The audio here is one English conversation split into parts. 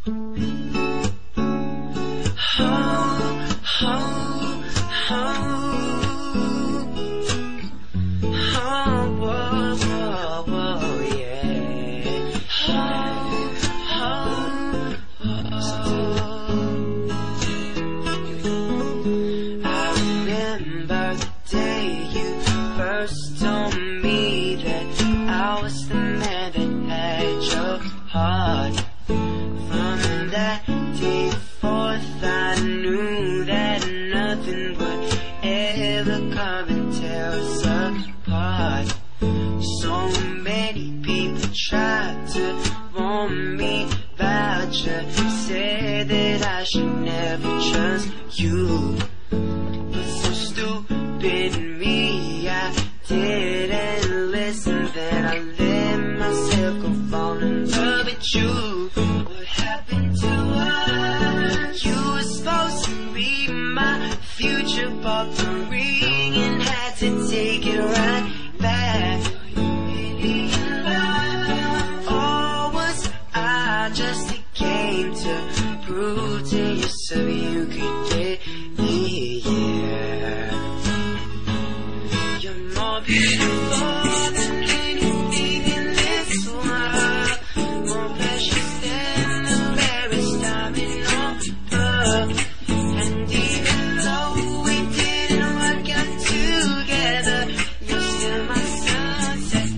First told me that I was the man that had your heart. From that day forth I knew that nothing would ever come and tear us apart. So many people tried to warn me about you, said that I should never trust you. But so stupid me, I didn't listen, then I let myself go fall in love with you. What happened to us? You were supposed to be my future, bought the ring and had to take it right back. Were you really in love? Or was I just a game to prove to yourself you could get me? Yeah, you're more beautiful than anything in this world, more precious than the rarest diamond on earth. And even though we didn't work out together, you're still my sunset,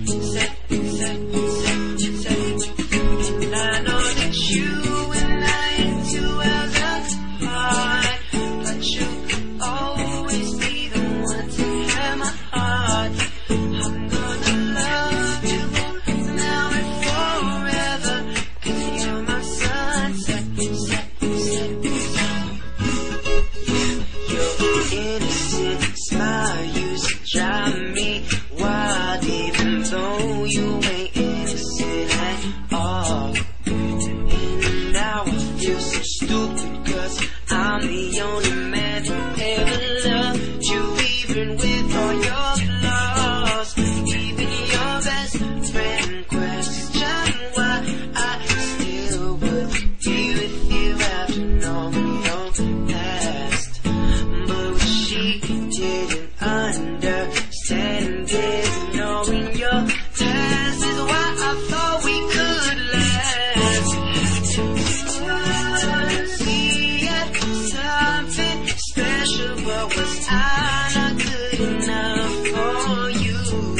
and I know that you and I ain't too well apart, but you'll always be the one to have my heart. I'm gonna love you now and forever, 'cause you're my sunset, Your innocent smile used to drive me wild, even though you ain't innocent at all. And now I feel so stupid, 'cause I'm the only man who ever loved you, even with all your flaws. Even your best friend questioned why I still would be with you after knowing your past. But what she didn't understand is knowing your past is why I thought we could last. We had something special, but was I not good enough for you?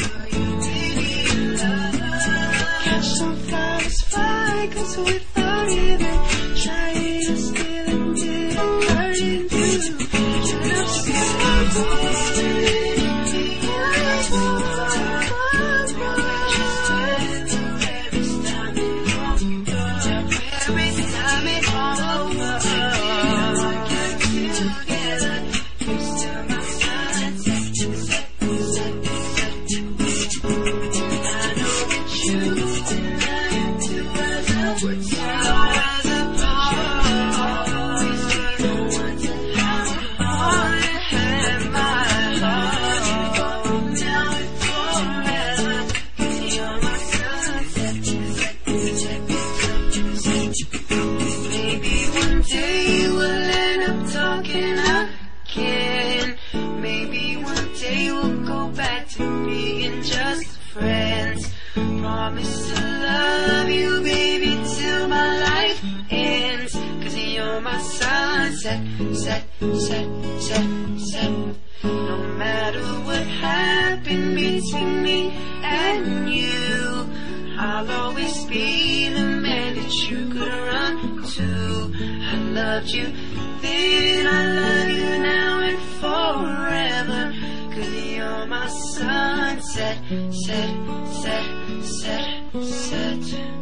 Catch some flowers, fly, 'cause without even trying to steal and did I hurt you? Should have promise to love you, baby, till my life ends, 'cause you're my sunset, No matter what happened between me and you, I'll always be the man that you could run to. I loved you then, I love you now and forever, 'cause you're my sunset, set.